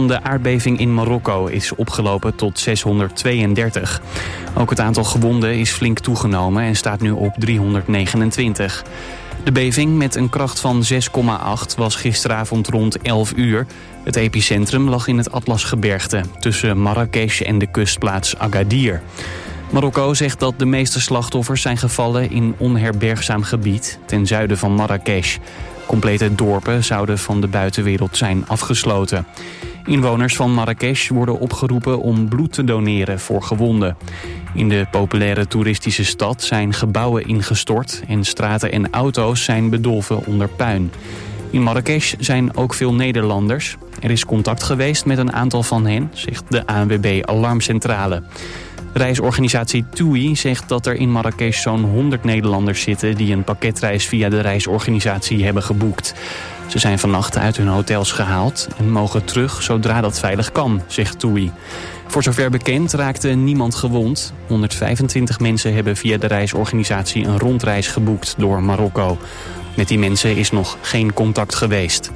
van de aardbeving in Marokko is opgelopen tot 632. Ook het aantal gewonden is flink toegenomen en staat nu op 329. De beving met een kracht van 6,8 was gisteravond rond 11 uur. Het epicentrum lag in het Atlasgebergte, tussen Marrakesh en de kustplaats Agadir. Marokko zegt dat de meeste slachtoffers zijn gevallen in onherbergzaam gebied ten zuiden van Marrakesh. Complete dorpen zouden van de buitenwereld zijn afgesloten. Inwoners van Marrakesh worden opgeroepen om bloed te doneren voor gewonden. In de populaire toeristische stad zijn gebouwen ingestort en straten en auto's zijn bedolven onder puin. In Marrakesh zijn ook veel Nederlanders. Er is contact geweest met een aantal van hen, zegt de ANWB Alarmcentrale. Reisorganisatie TUI zegt dat er in Marrakesh zo'n 100 Nederlanders zitten die een pakketreis via de reisorganisatie hebben geboekt. Ze zijn vannacht uit hun hotels gehaald en mogen terug zodra dat veilig kan, zegt TUI. Voor zover bekend raakte niemand gewond. 125 mensen hebben via de reisorganisatie een rondreis geboekt door Marokko. Met die mensen is nog geen contact geweest.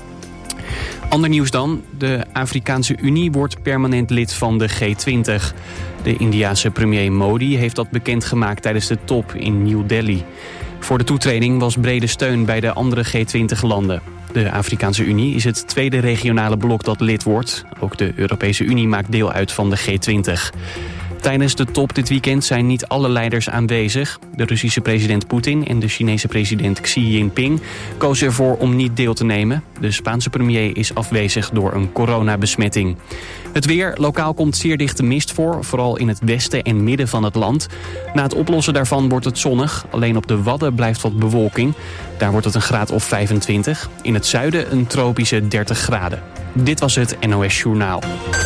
Ander nieuws dan. De Afrikaanse Unie wordt permanent lid van de G20. De Indiase premier Modi heeft dat bekendgemaakt tijdens de top in New Delhi. Voor de toetreding was brede steun bij de andere G20-landen. De Afrikaanse Unie is het tweede regionale blok dat lid wordt. Ook de Europese Unie maakt deel uit van de G20. Tijdens de top dit weekend zijn niet alle leiders aanwezig. De Russische president Poetin en de Chinese president Xi Jinping kozen ervoor om niet deel te nemen. De Spaanse premier is afwezig door een coronabesmetting. Het weer. Lokaal komt zeer dichte mist voor, vooral in het westen en midden van het land. Na het oplossen daarvan wordt het zonnig. Alleen op de Wadden blijft wat bewolking. Daar wordt het een graad of 25. In het zuiden een tropische 30 graden. Dit was het NOS Journaal.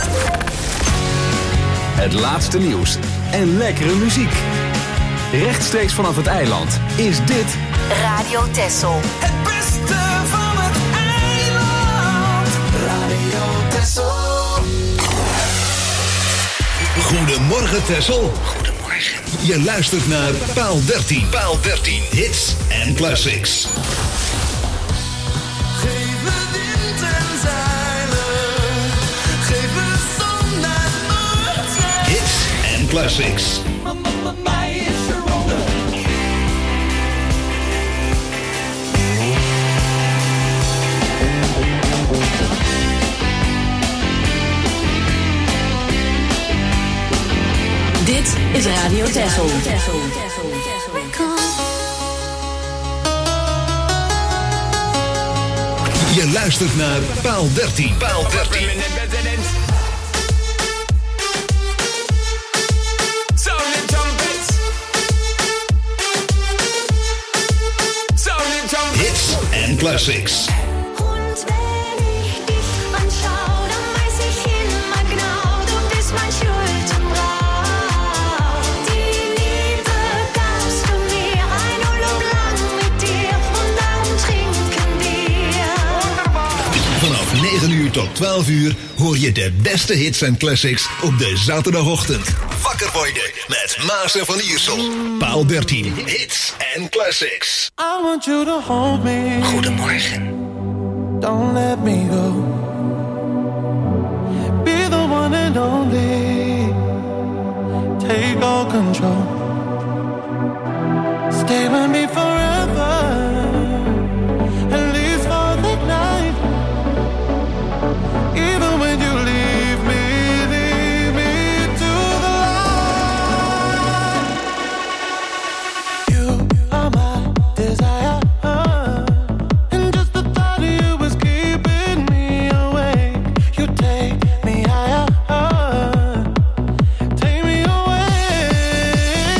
Het laatste nieuws en lekkere muziek. Rechtstreeks vanaf het eiland is dit Radio Texel. Het beste van het eiland. Radio Texel. Goedemorgen Texel. Goedemorgen. Je luistert naar Paal 13. Paal 13. Hits en classics. Geef me wind en zeilen. Geef me zon en urten. Hits en classics. Mij is er wonder. Dit is Radio Texel. Je luistert naar Paal 13. Paal 13. Hits en classics. Und wenn ich dich anschaue, dann weiß ich immer genau, du bist mein Schuldenbrau. Die Liebe gabst du mir, ein Urlaub lang mit dir und darum trinken wir. Vanaf 9 uur tot 12 uur hoor je de beste hits en classics op de zaterdagochtend. Wakker worden met Maas en Van Iersel. Paal 13. Hits en classics. I want you to hold me. Goedemorgen. Don't let me go. Be the one and only. Take all control. Stay with me forever. At least for the night. Even when you leave me to the light. You are my desire. And just the thought of you was keeping me awake. You take me higher. Take me away.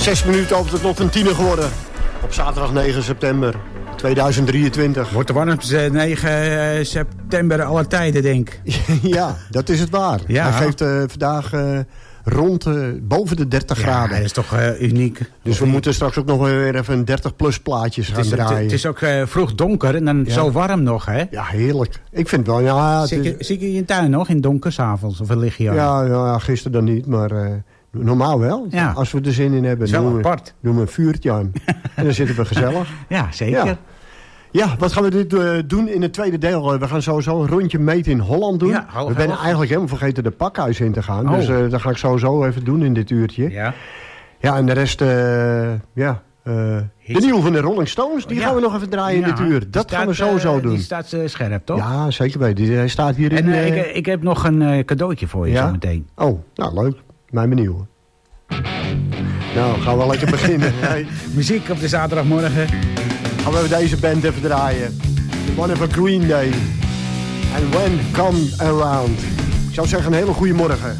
6 minuten over het lot van 10 geworden. Op zaterdag 9 september 2023. Wordt de warmste 9 september aller tijden, denk ik. Ja, dat is het waar. Ja. Hij geeft vandaag rond boven de 30 graden. Ja, dat is toch uniek. Dus we moeten straks ook nog weer even 30+ plaatjes gaan draaien. Het is ook vroeg donker en dan zo warm nog, hè? Ja, heerlijk. Ik vind wel, ja... Zie je in je tuin nog in donker 's avonds? Of lig je al? Ja, gisteren dan niet, maar normaal wel. Ja. Als we er zin in hebben, Is wel apart. doen we een vuurtje aan. En dan zitten we gezellig. Ja, zeker. Ja. Ja, wat gaan we dit doen in het tweede deel? We gaan sowieso een rondje meten in Holland doen. Ja, we zijn eigenlijk helemaal vergeten de pakhuis in te gaan. Oh. Dus dat ga ik sowieso even doen in dit uurtje. Ja. Ja, en de rest, de nieuwe van de Rolling Stones, die gaan we nog even draaien in dit uur. Dat gaan we sowieso doen. Die staat scherp, toch? Ja, zeker weten. Hij staat hier in... Ik heb nog een cadeautje voor je zo meteen. Oh, nou leuk. Mijn benieuwd. Nou, gaan we lekker beginnen. Hey. Muziek op de zaterdagmorgen. Gaan we deze band even draaien. The One of a Green Day. And When Come Around. Ik zou zeggen een hele goede morgen.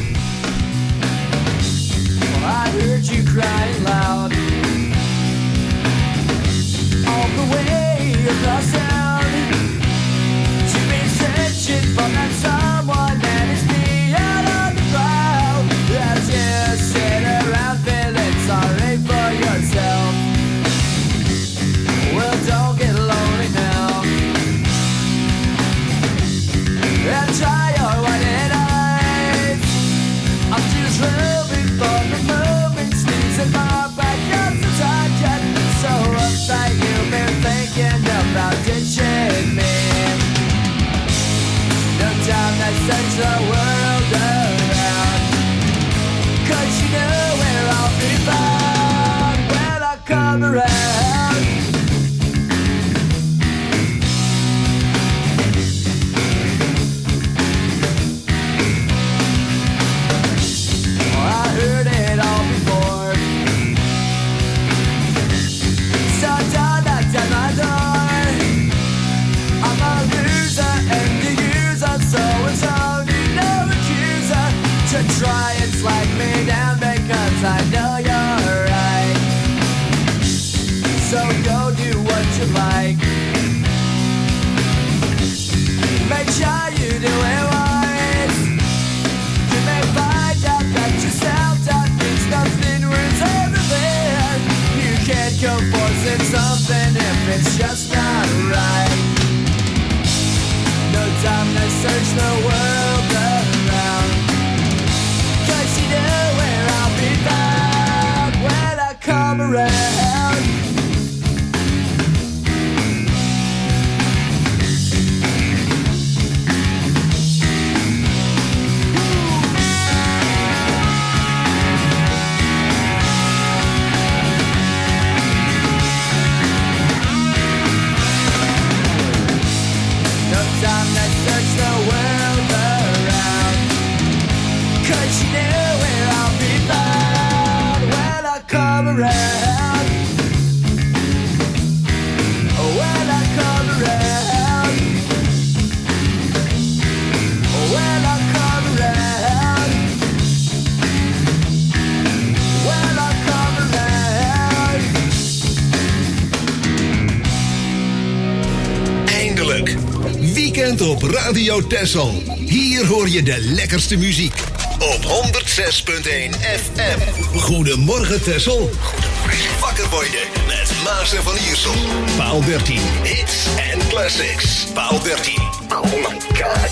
I heard you crying loud all the way across town. You've been searching for that someone that is beyond on the crowd. As you sit around feeling sorry for yourself. Well, don't get lonely now. And try your white eyes. I'm just hoping for the moment sneeze in my backyard since I got so uptight. You've been thinking about ditching me. No time to search the world around, 'cause you know where I'll be found when I come around. I heard it all before. So don't knock down my door. I'm a loser and the user, so it's only no accuser to try and slag me down because I know you're right. So go do what you like. Make sure you do it wise. You may find out that yourself that means nothing worth everything. You can't go forcing something if it's just not right. No time to search the world around, 'cause you know where I'll be found when I come around. No time to search the world around, 'cause you know where I'll be found when I come around. When I come around. When I come around. When I come around. Eindelijk. Weekend op Radio Texel. Hier hoor je de lekkerste muziek. Op 106.1 FM. Goedemorgen Texel. Goedemorgen. Wakker worden met Maas en Van Iersel. Paal 13. Hits en classics. Paal 13. Oh my god.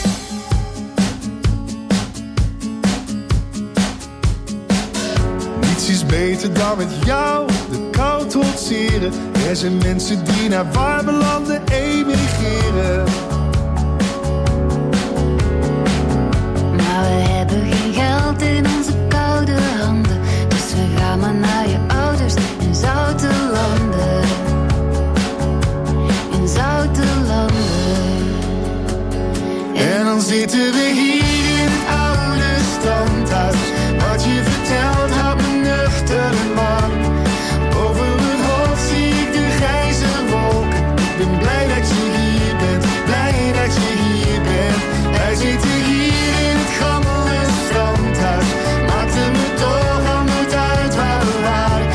Niets is beter dan met jou de kou trotseren. Er zijn mensen die naar warme landen emigreren. Maar we hebben geen geld in onze koude handen, dus we gaan maar naar je ouders in zoute landen. In zoute landen. En dan zitten we hier in het oude standhuis. Wat je vertelt houdt me nuchter, man. Over mijn hoofd zie ik de grijze wolken. Ik ben blij dat je hier bent, blij dat je hier bent. Wij zitten hier in het gammele standhuis. Maakte me toch al nooit uit waar we waren.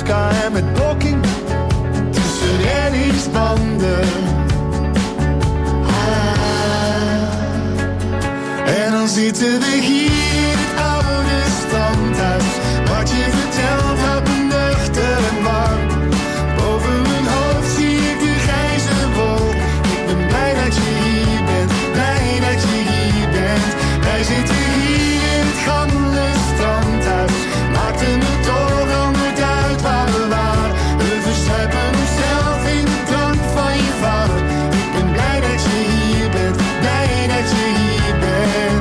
vodka en met blokking tussen reddingsbanden. En dan zitten we hier in het oude standhuis. Wat je vertelt houdt me nuchter en warm. Boven mijn hoofd zie ik de grijze wolk. Ik ben blij dat je hier bent, blij dat je hier bent. Wij zitten hier in het gammele strandhuis. Maakt er me toch al nooit uit waar we waren. We verzuipen onszelf in de drank van je vader. Ik ben blij dat je hier bent, blij dat je hier bent.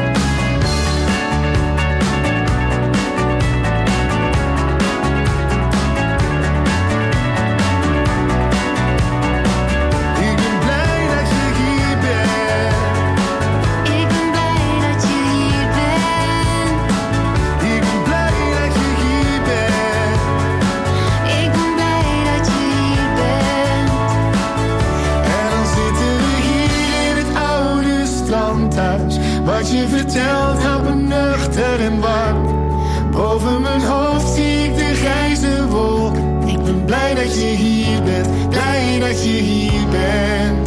Wat je vertelt houdt me nuchter en warm. Boven mijn hoofd zie ik de grijze wolk. Ik ben blij dat je hier bent, blij dat je hier bent.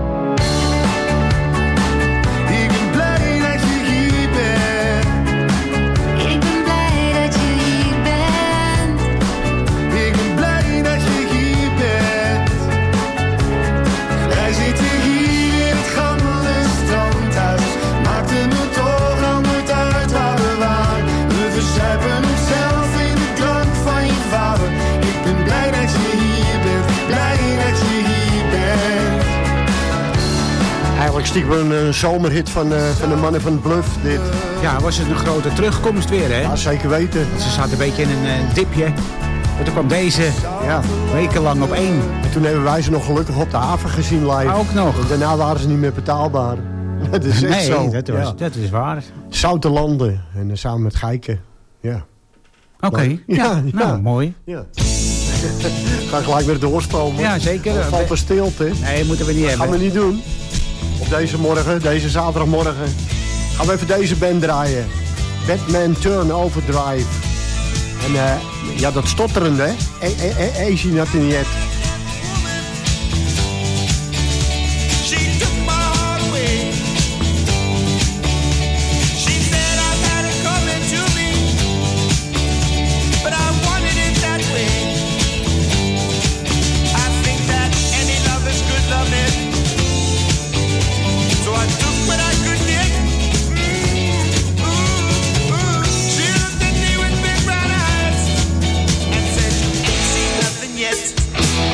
Ik ben blij dat je hier bent. Ik ben blij dat je hier bent. Ik ben blij dat je hier bent. Wij zitten hier in het gammele strandhuis. Maakt er me toch al nooit uit waar we waren. We verzuipen onszelf in de drank van je vader. Ik ben blij dat je hier bent, blij dat je hier bent. Eigenlijk stiekem een zomerhit van de mannen van Bluff, dit. Ja, was het een grote terugkomst weer, hè? Ja, zeker weten. Ze zaten een beetje in een dipje. Maar toen kwam deze wekenlang op 1. En toen hebben wij ze nog gelukkig op de haven gezien live. Ook nog. En daarna waren ze niet meer betaalbaar. Dat is echt zo. Dat is waar. Zoute landen. En samen met Gijken. Ja. Oké. Ja, nou, mooi. Ja. Ga gelijk weer doorspomen. Ja, zeker. Dan valt er stilte. Nee, moeten we niet hebben. Gaan we niet doen. Op deze morgen, deze zaterdagmorgen, gaan we even deze band draaien. Batman Turn Overdrive. En ja, dat stotterende, hè? Easy nothing yet. Yet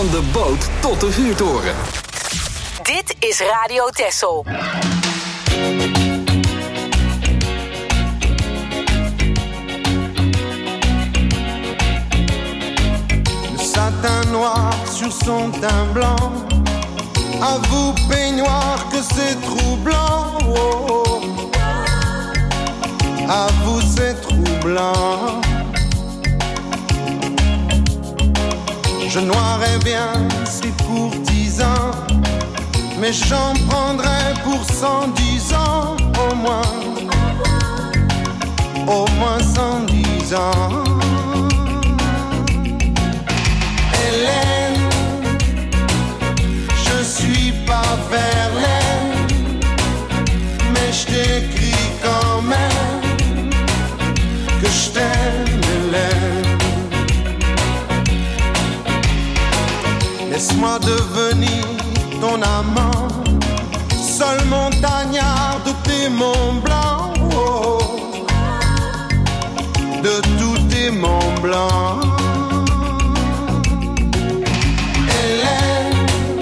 Van de boot tot de vuurtoren. Dit is Radio Texel. Le satin noir sur son teint blanc. À vous peignoir que c'est troublant. Oh, oh. À vous c'est troublant. Je noirais bien ces courtisans, mais j'en prendrais pour 110 ans au moins 110 ans. Hélène, je suis pas Verlaine, mais je t'écris quand même que je t'aime, Hélène. Laisse-moi devenir ton amant, seul montagnard de tes monts blancs, oh, de tous tes monts blancs. Hélène,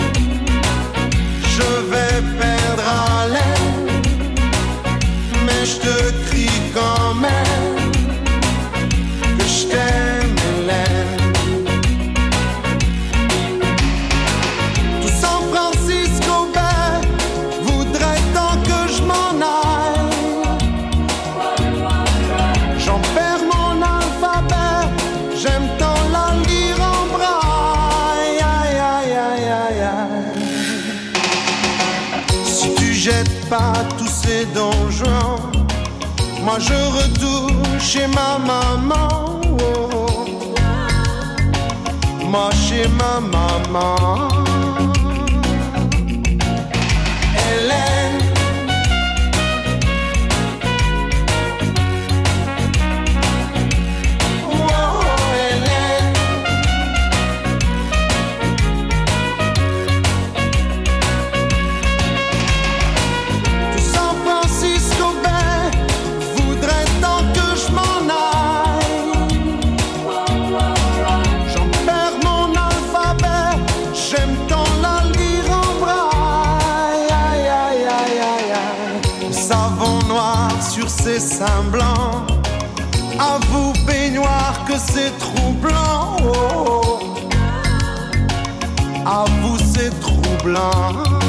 je vais perdre haleine, mais je te crie quand même que je t'aime, Hélène. Pas tous ces donjons, moi je retourne chez ma maman, oh, moi chez ma maman. Hélène, ces seins blancs, à vous peignoir que c'est troublant, oh, à vous c'est troublant.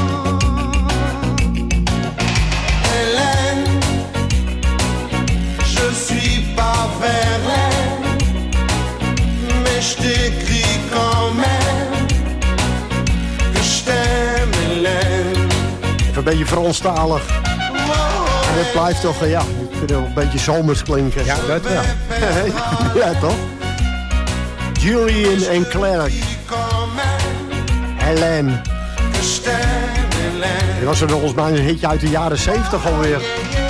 Hélène, je suis pas Verlaine, mais je t'écris quand même que je t'aime, Hélène. Even een beetje Franstalig. En het blijft toch, ja, ik vind het een beetje zomers klinken. Ja, dat wel. Ja, toch? Julian en Clark. Hélène. Dat was er volgens mij een hitje uit de jaren 70 alweer. Dat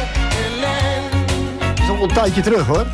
is al een tijdje terug, hoor.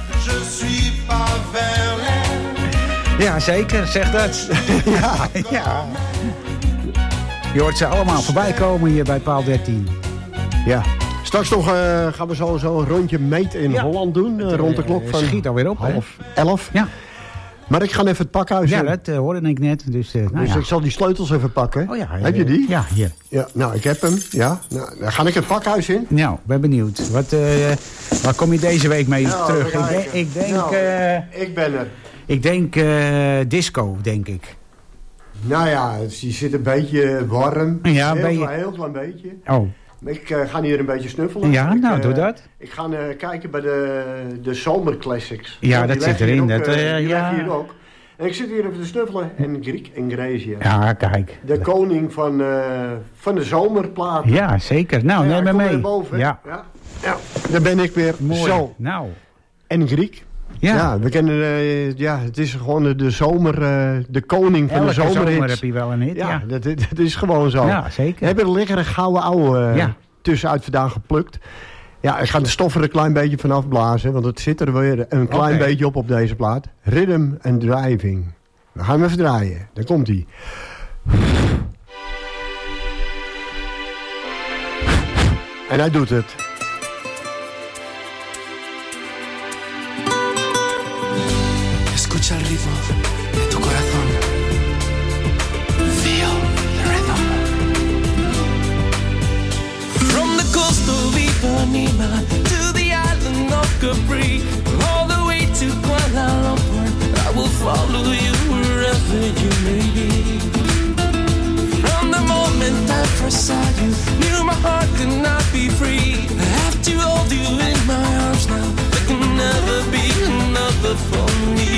Ja, zeker. Zeg dat. Ja, ja. Je hoort ze allemaal voorbij komen hier bij paal 13. Ja. Straks nog gaan we sowieso een rondje meet in Holland doen. Rond de klok van schiet alweer op, 11:30. Ja. Maar ik ga even het pakhuis in. Ja, dat hoorde ik net. Dus ik zal die sleutels even pakken. Oh, ja, heb je die? Ja, hier. Ja, nou, ik heb hem. Ja. Nou, dan ga ik het pakhuis in. Nou, ben benieuwd. Waar kom je deze week mee terug? Ik denk... ik ben er. Ik denk disco, denk ik. Nou ja, je zit een beetje warm. Ja, heel klein beetje. Oh. Ik ga hier een beetje snuffelen. Ja, nou, doe dat. Ik ga kijken bij de zomerclassics. Ja, dat zit erin. Die liggen hier ook. En ik zit hier even te snuffelen. En Griek en Grecia. Ja, kijk. De koning van de zomerplaat. Ja, zeker. Nou, neem me mee. Boven. Ja. Ja, daar ben ik weer. Mooi. Zo. Nou. En Griek. Ja, we kennen, het is gewoon de zomer, de koning van de zomerhits. Elke zomer heb je wel een hit, ja. Dat is gewoon zo. Ja, zeker. We hebben er lekkere gouden ouwe tussenuit vandaan geplukt. Ja, ik ga de stof er een klein beetje vanaf blazen, want het zit er weer een klein beetje op deze plaat. Rhythm and Driving. Dan gaan we even draaien. Daar komt hij. En hij doet het. Escucha el ritmo de tu corazón. Lima to the island of Capri, all the way to Kuala Lumpur. I will follow you wherever you may be. From the moment I first saw you, knew my heart could not be free. I have to hold you in my arms now. There can never be another for me.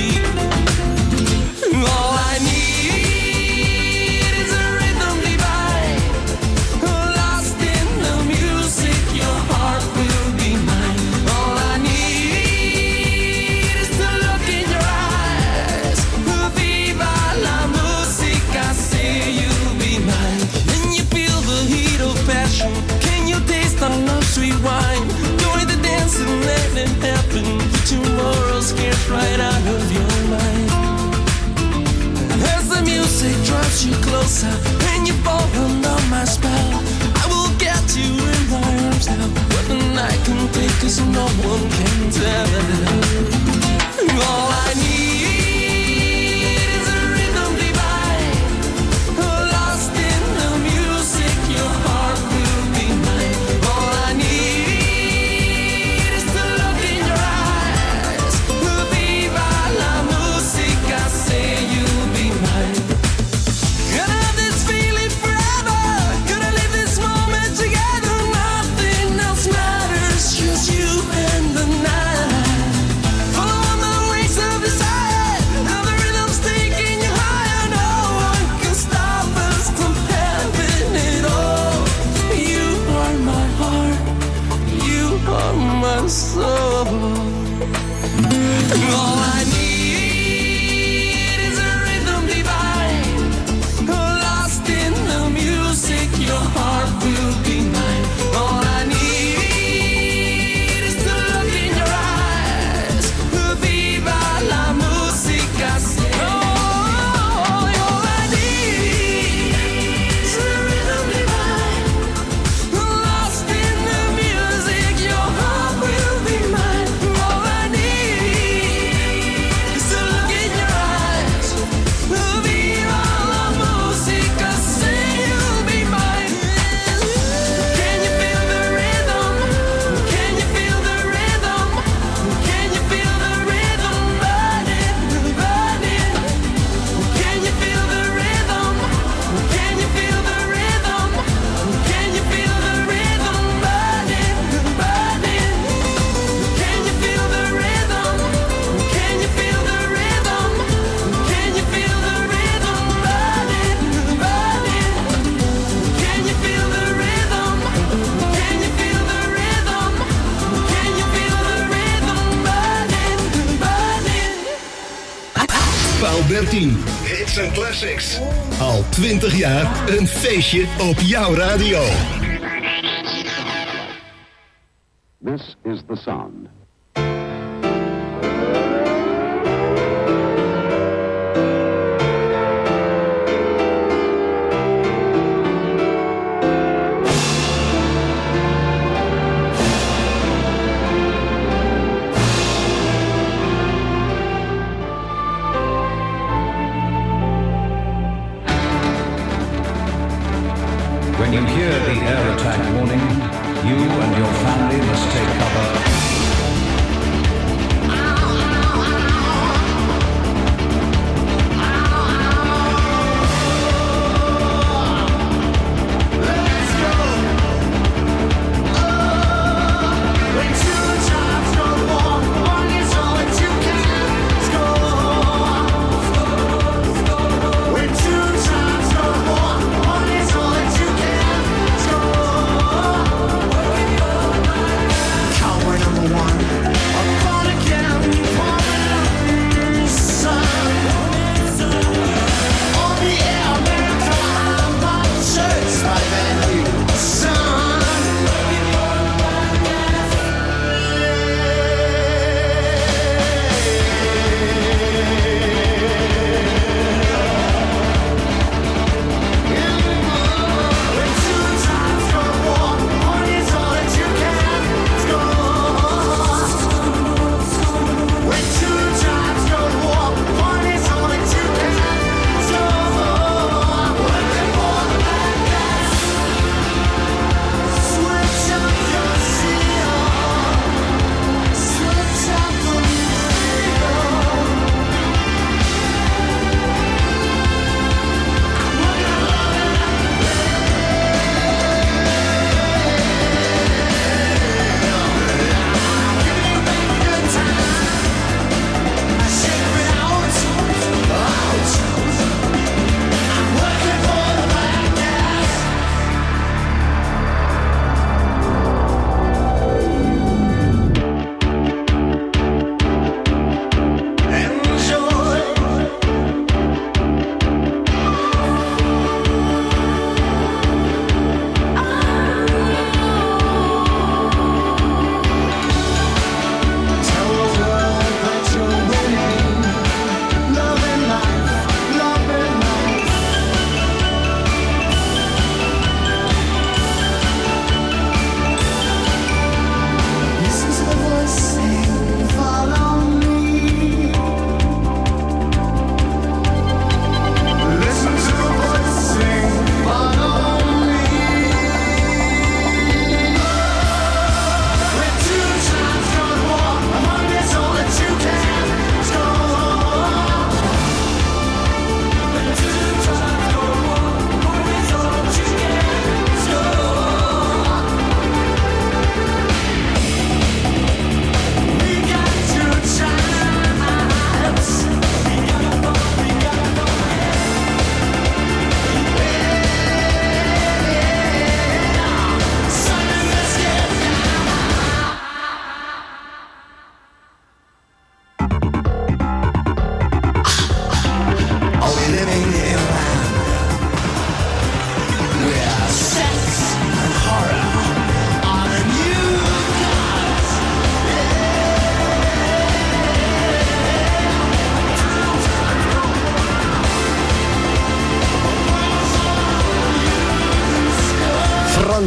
All I need is a rhythm divine, lost in the music. Your heart will be mine. All I need is to look in your eyes. Viva la musica, say you'll be mine. Can you feel the heat of passion? Can you taste our love sweet wine? Join the dance and let it happen. The tomorrow scares right out of your mind. As the music draws you closer and you fall under my spell, I will get you in my arms now. What the night can take, 'cause no one can tell. All I need is a rhythm divine, lost in the music. Your heart will be mine. All I need is to look in your eyes. Viva la musica, say you'll be mine. Gonna have this feeling forever. Gonna live this moment together. Nothing else matters, just you and the night. Follow on the wings of desire. Now the rhythm's taking you higher. No one can stop us from having it all. You are my heart. You are my soul. All I need is a rhythm divine, lost in the music. Your heart will be mine. All I need is to look in your eyes. Viva la musica, say. All I need is a rhythm divine, lost in the music. Your heart will be mine. All I need is to look in your eyes. Viva la musica, say you'll be mine. Can you feel the rhythm? Can you feel the rhythm? Can you feel the rhythm burning, burning? Can you feel the rhythm? Can you feel the rhythm? Can you feel the rhythm burning, burning? Can you feel the rhythm? Can you feel the rhythm? Can you feel the rhythm burning, burning? Can you feel the rhythm? Can you feel the rhythm? Can you feel the rhythm burning, burning? Paal 13. Hits and classics. Al 20 jaar een feestje op jouw radio. This is the sound. When you hear the air attack warning, you and your family must take cover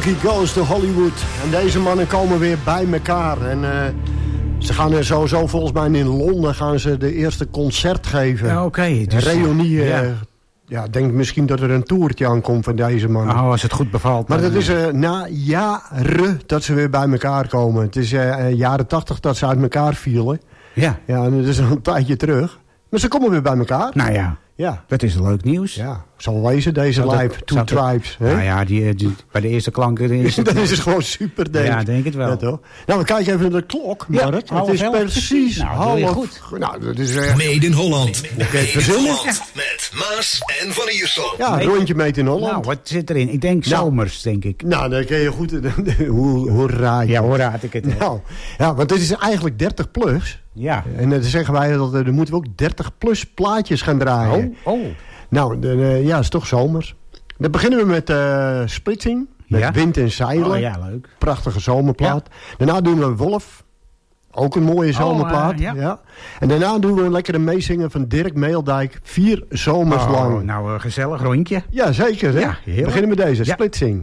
Boogie Goes to Hollywood. En deze mannen komen weer bij elkaar. En ze gaan er sowieso volgens mij in Londen gaan ze de eerste concert geven. Ja, oké. Dus, reunie. Ja, ik denk misschien dat er een toertje aankomt van deze mannen. Oh, als het goed bevalt. Maar dat is na jaren dat ze weer bij elkaar komen. Het is jaren 80 dat ze uit elkaar vielen. Ja. Ja, en dat is al een tijdje terug. Maar ze komen weer bij elkaar. Nou ja. Ja. Dat is leuk nieuws. Ja, zal wezen deze live, Two Tribes. Nou ja, die, bij de eerste klanken... Dan is het gewoon super, denk ik. Ja, denk het wel. Ja, toch? Nou, we kijken even naar de klok, Mark. Ja, het is precies half... Goed. Nou, dat is Made in Holland. Made in Holland. Met Maas en Van Iersel. Ja, een rondje Made in Holland. Nou, wat zit erin? Ik denk zomers, denk ik. Nou, dan kun je goed... hoe raad je? Ja, hoe raad ik het? Nou, ja, want dit is eigenlijk 30 plus. Ja. En dan zeggen wij dat er moeten we ook 30 plus plaatjes gaan draaien. Oh. Nou, ja, is toch zomers. Dan beginnen we met Splitsing. Met Wind en Zeilen. Oh ja, leuk. Prachtige zomerplaat. Ja. Daarna doen we Wolf. Ook een mooie zomerplaat. Ja. En daarna doen we een lekkere meezingen van Dirk Meeldijk. 4 zomers lang. Nou, een gezellig rondje. Ja, zeker. Hè? Ja, we beginnen met deze. Splitsing.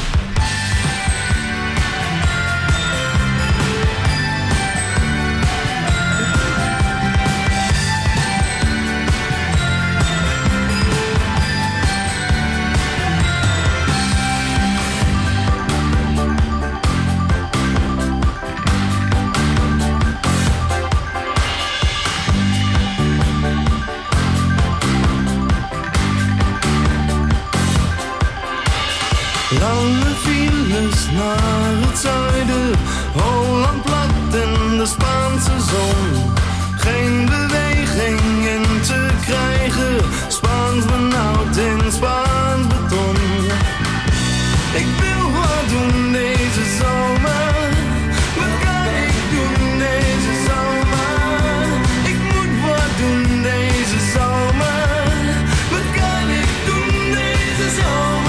Lange files naar het zuiden, Holland plat in de Spaanse zon. Geen beweging in te krijgen, Spaans benauwd in Spaans beton. Ik wil wat doen deze zomer, wat kan ik doen deze zomer? Ik moet wat doen deze zomer, wat kan ik doen deze zomer?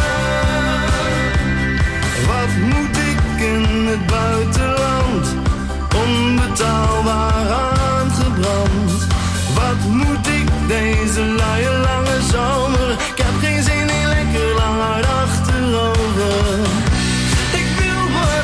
Wat moet ik in het buitenland, onbetaalbaar aangebrand? Wat moet ik deze luie lange zomer? Ik heb geen zin in lekker lang hard achterover. Ik wil wat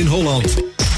Holland.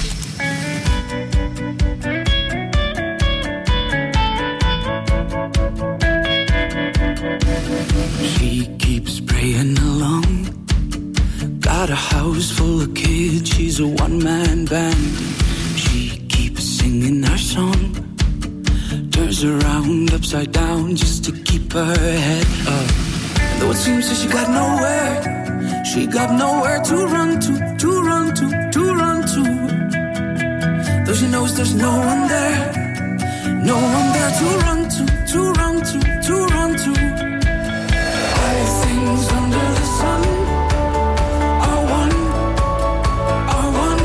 She keeps praying along. Got a house full of kids, she's a one-man band. She keeps singing our song. Turns around upside down just to keep her head up. And though it seems that she got nowhere to run to run to, to run to. Though she knows there's no one there to run to run to, to run to. All things under the sun are one, are one.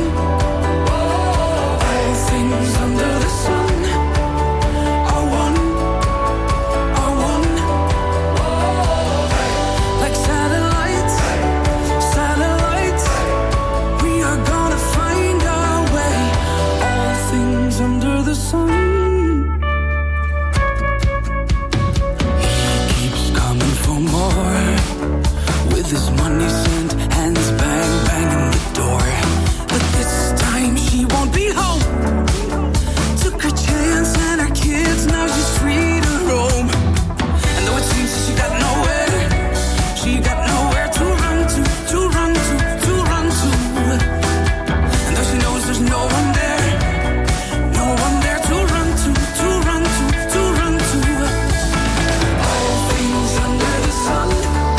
All things under the sun are one, are one. Like satellites, satellites, we are gonna find our way. All things under the sun. With his money sent, hands bang, banging the door. But this time she won't be home. Took her chance and her kids, now she's free to roam. And though it seems that she got nowhere to run to run to, to run to. And though she knows there's no one there to run to run to, to run to. All things under the sun.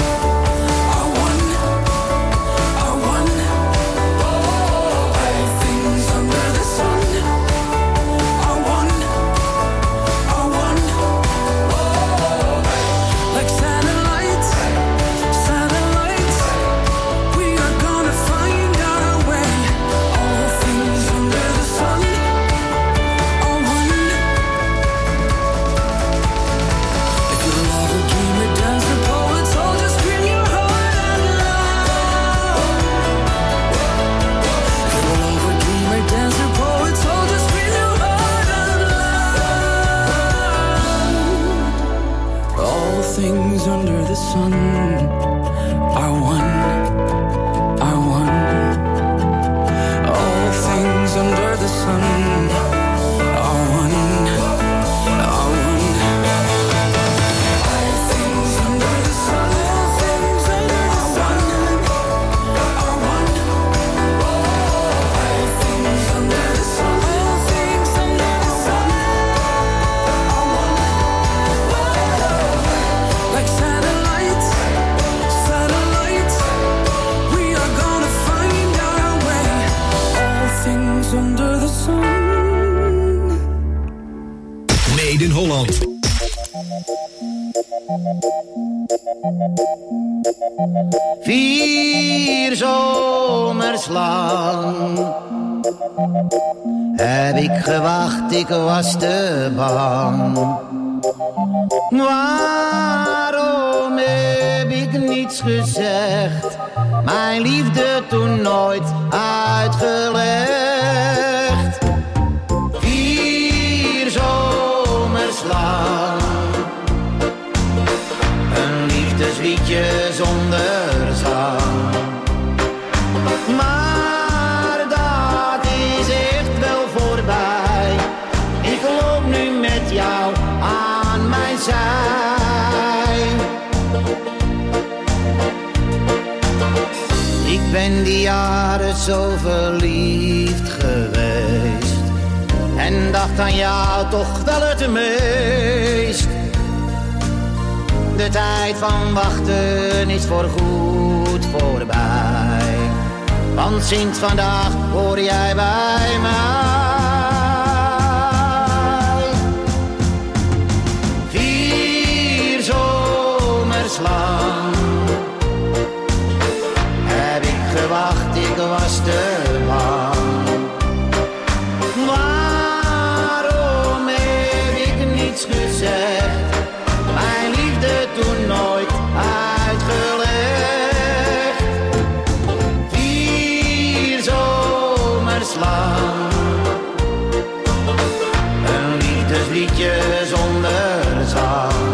Under the sun are one, are one. All things under the sun are one, are one. All things under the sun, all things under the sun are one. All things under the sun, all things under the sun are one. Like satellites, satellites, we are gonna find our way. All things under the sun. Made in Holland. Vier zomers lang heb ik gewacht, ik was te bang. Waarom heb ik niets gezegd? Mijn liefde toen nooit uitgelegd. 4 zomers lang. Een liefdesliedje zonder zang. Maar dat is echt wel voorbij. Ik loop nu met jou aan mijn zij. Ik ben die jaren zo verliefd geweest. En dacht aan jou toch wel het meest. De tijd van wachten is voorgoed voorbij. Want sinds vandaag hoor jij bij mij. 4 zomers lang heb ik gewacht, ik was te bang. Waarom heb ik niets gezegd? Mijn liefde toen nooit uitgelegd. 4 zomers lang. Een liefdesliedje zonder zang.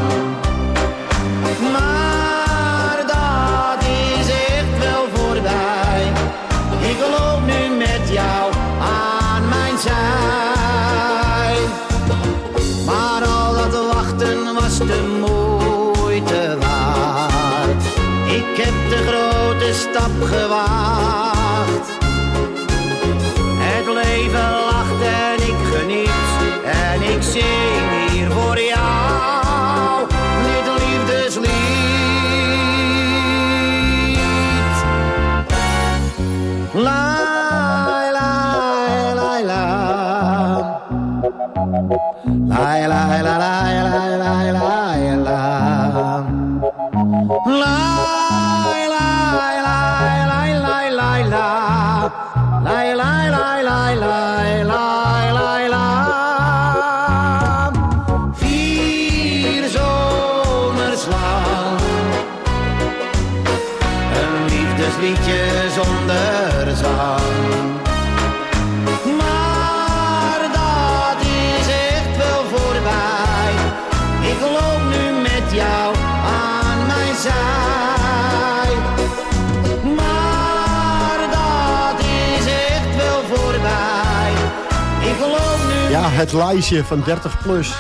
Maar dat is echt wel voorbij. Ik geloof de moeite waard. Ik heb de grote stap gewaagd. Het leven lacht en ik geniet. En ik zing hier voor jou dit liefdeslied. La la la la la la la la la la la la Vier zomers lang een liefdesliedje zonder zang. Maar dat is echt wel voorbij. Ik loop nu met jou aan mijn zij. Maar dat is echt wel voorbij. Ik loop nu. Ja, het lijstje van 30 plus.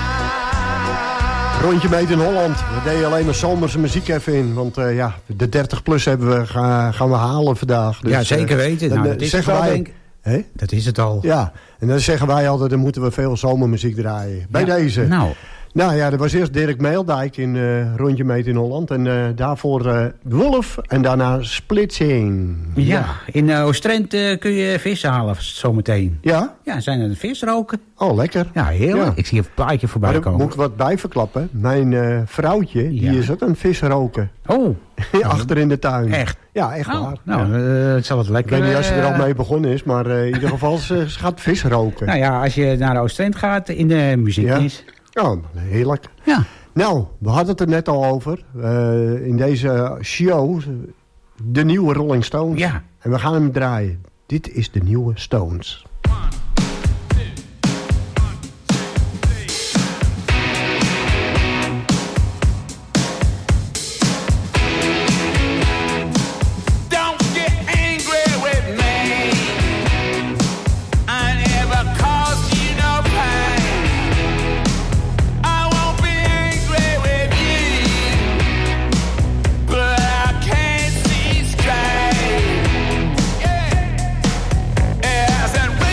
Rondje meet in Holland. We deden alleen maar zomerse muziek even in. Want ja, de 30 plus gaan we halen vandaag. Dus, ja, zeker weten. Nou, dat is het al, denk ik. Hey? Dat is het al. Ja, en dan zeggen wij altijd, dan moeten we veel zomermuziek draaien. Bij deze. Nou ja, er was eerst Dirk Meeldijk in Rondje Meet in Holland. En daarvoor Wolf en daarna Splitsing. Ja, in Oostrent kun je vis halen zometeen. Ja? Ja, zijn er visroken. Oh, lekker. Ja, heerlijk. Ja. Ik zie een plaatje voorbij komen. Daar moet ik wat bij verklappen. Mijn vrouwtje, die is ook een visroken. Oh. Achter in de tuin. Echt? Ja, echt waar. Nou, het zal het lekker... Ik weet niet als ze er al mee begonnen is, maar in ieder geval, ze gaat vis roken. Nou ja, als je naar Oostrent gaat, in de muziekdienst. Ja. Oh, heerlijk. Ja. Nou, we hadden het er net al over. In deze show, de nieuwe Rolling Stones. Ja. En we gaan hem draaien. Dit is de nieuwe Stones. And when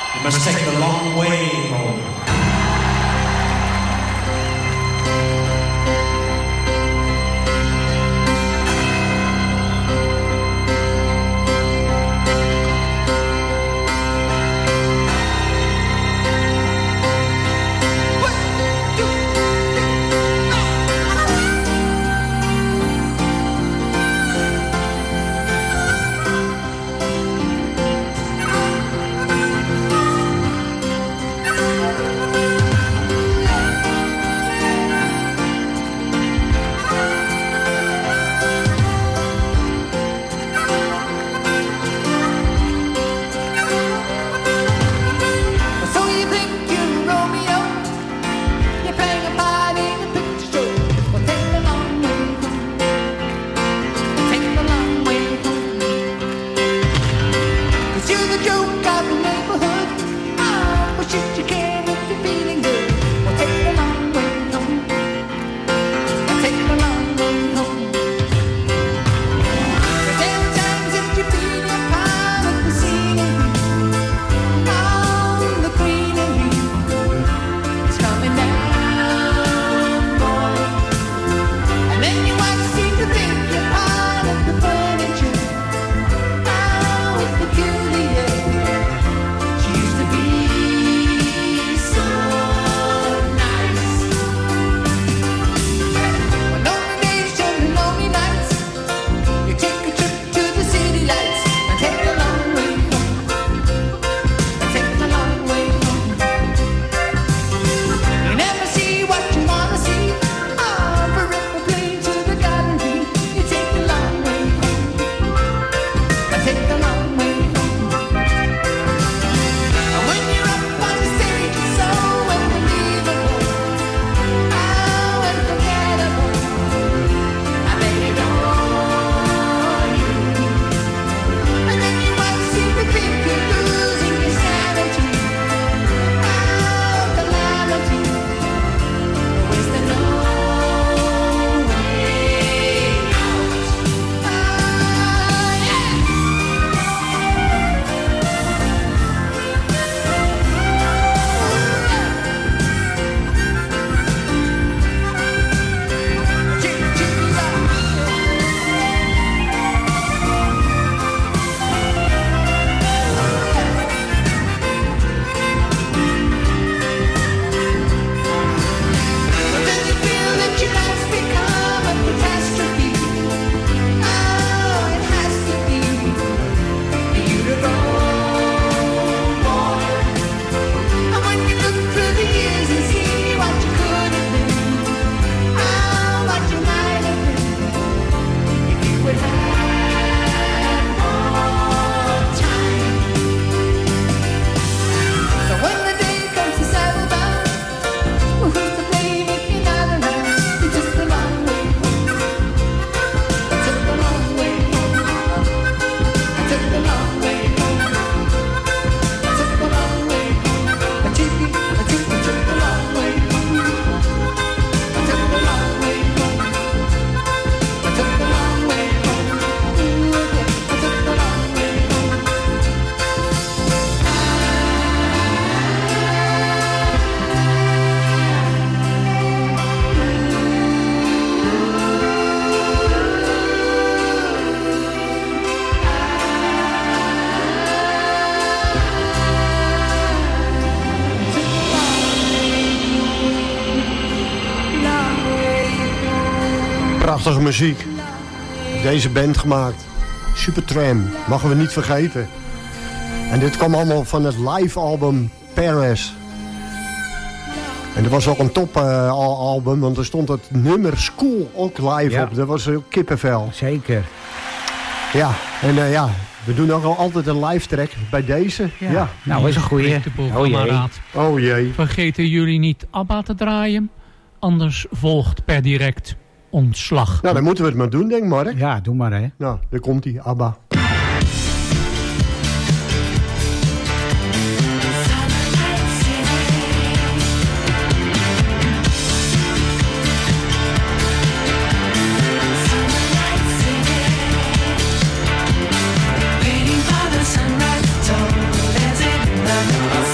You must take the long way home. Prachtige muziek. Deze band gemaakt. Supertramp, mogen we niet vergeten. En dit kwam allemaal van het live album Paris. En dat was ook een top album, want er stond het nummer School ook live op. Dat was ook kippenvel. Zeker. Ja, en we doen ook altijd een live track bij deze. Ja. Nou, dat is een goeie. Oh jee. Vergeten jullie niet ABBA te draaien? Anders volgt per direct ontslag. Nou, dan moeten we het maar doen, denk ik, Mark. Ja, doe maar, hè. Nou, daar komt hij, ABBA. Waiting for the sunrise, told as it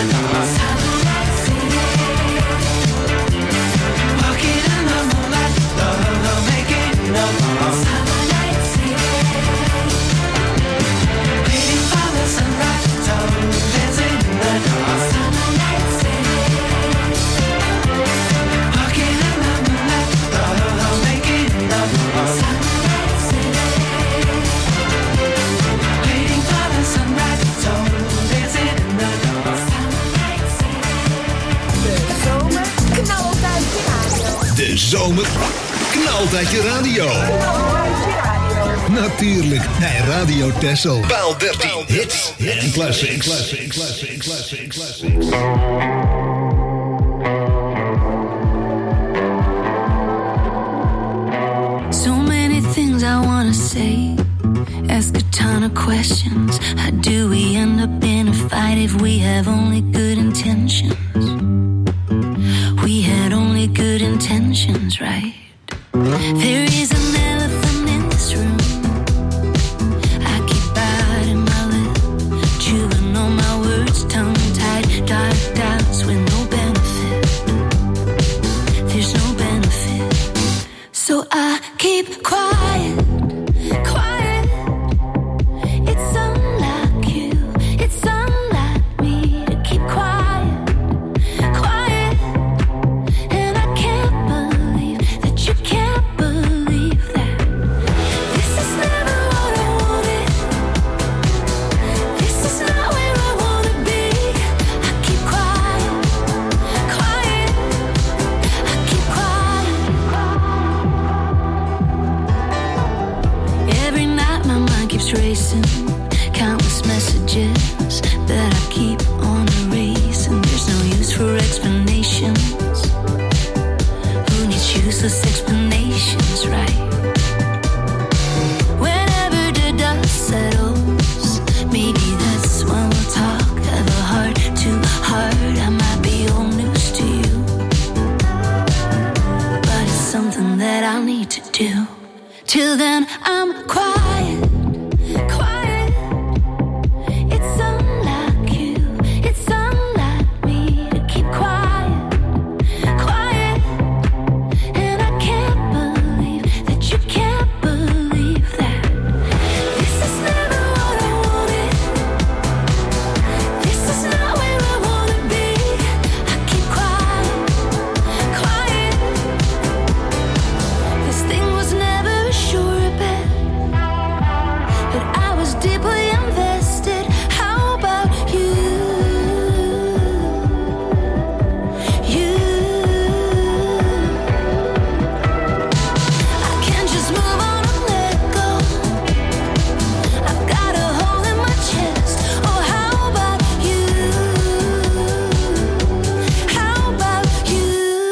De zomer knalt uit je radio. Natuurlijk, bij Radio Texel. Paal 13, hits en classics. So many things I wanna say. Ask a ton of questions. How do we end up in a fight if we have only good intentions? We had only good intentions, right? There is an elephant in this room. I keep biting my lip, chewing on my words, tongue-tied, dark doubts with no benefit. There's no benefit. So I keep quiet, quiet. It's unlike you, it's unlike me to keep quiet, quiet. And I can't believe that you can't believe that. This is never what I wanted. This is not where I wanna be. I keep quiet, quiet. I keep quiet. Every night my mind keeps racing, countless messages that I keep on erasing. There's no use for explanations. Who needs useless explanations, right? Whenever the dust settles, maybe that's when we'll talk. Have a heart to heart, I might be old news to you, but it's something that I'll need to do. Till then I'm quiet, quiet. It's unlike you, it's unlike me to keep quiet, quiet. And I can't believe that you can't believe that. This is never what I wanted. This is not where I wanna be. I keep quiet, quiet. This thing was never a sure bet, but I was deeply invested. How about you? You. I can't just move on and let go. I've got a hole in my chest. Oh, how about you? How about you?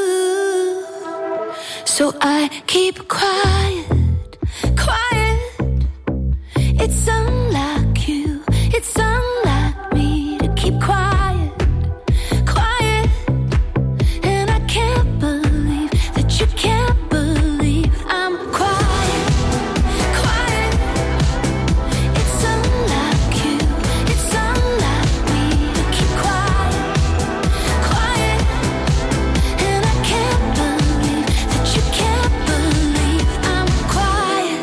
So I keep quiet, quiet. It's unlike you, it's unlike me to keep quiet, quiet. And I can't believe that you can't believe I'm quiet, quiet. It's unlike you, it's unlike me to keep quiet, quiet. And I can't believe that you can't believe I'm quiet.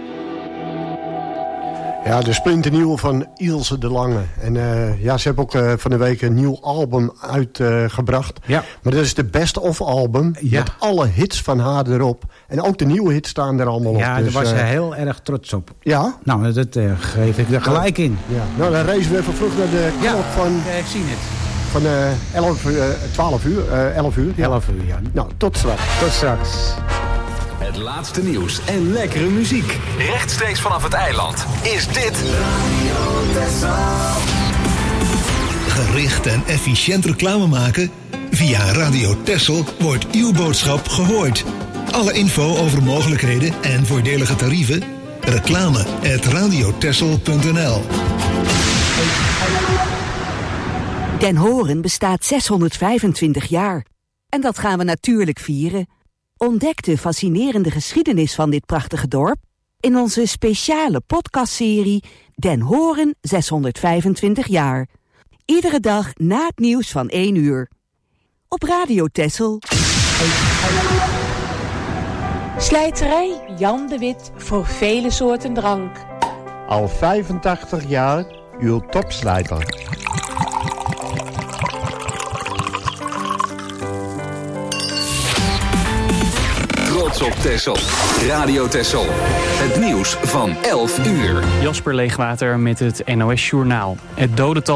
Ja, de splinternieuwe van Ilse de Lange. En ja, ze hebben ook van de week een nieuw album uitgebracht. Ja. Maar dat is de best of album. Ja. Met alle hits van haar erop. En ook de nieuwe hits staan er allemaal op. Ja, Dus, daar was ze heel erg trots op. Ja? Nou, dat geef ik er gelijk in. Ja. Nou, dan racen we even vroeg naar de klok van... ik zie het. Van 11 uur. 11 uur. Ja. 11 uur, ja. Nou, tot straks. Tot straks. Het laatste nieuws en lekkere muziek. Rechtstreeks vanaf het eiland. Is dit Gericht en efficiënt reclame maken? Via Radio Texel wordt uw boodschap gehoord. Alle info over mogelijkheden en voordelige tarieven? reclame@radiotexel.nl. Den Horen bestaat 625 jaar. En dat gaan we natuurlijk vieren. Ontdek de fascinerende geschiedenis van dit prachtige dorp in onze speciale podcastserie Den Horen 625 jaar. Iedere dag na het nieuws van 1 uur. Op Radio Texel. Slijterij Jan de Wit voor vele soorten drank. Al 85 jaar uw topslijter. Trots op Texel. Radio Texel. Het nieuws van 11 uur. Jasper Leegwater met het NOS Journaal. Het dodental